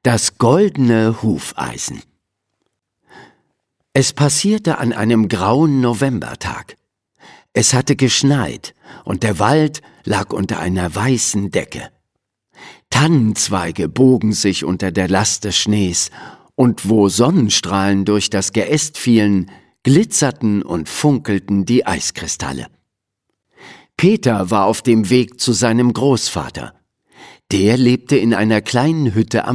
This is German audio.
Das goldene Hufeisen. Es passierte an einem grauen Novembertag. Es hatte geschneit und der Wald lag unter einer weißen Decke. Tannenzweige bogen sich unter der Last des Schnees, und wo Sonnenstrahlen durch das Geäst fielen, glitzerten und funkelten die Eiskristalle. Peter war auf dem Weg zu seinem Großvater. Der lebte in einer kleinen Hütte am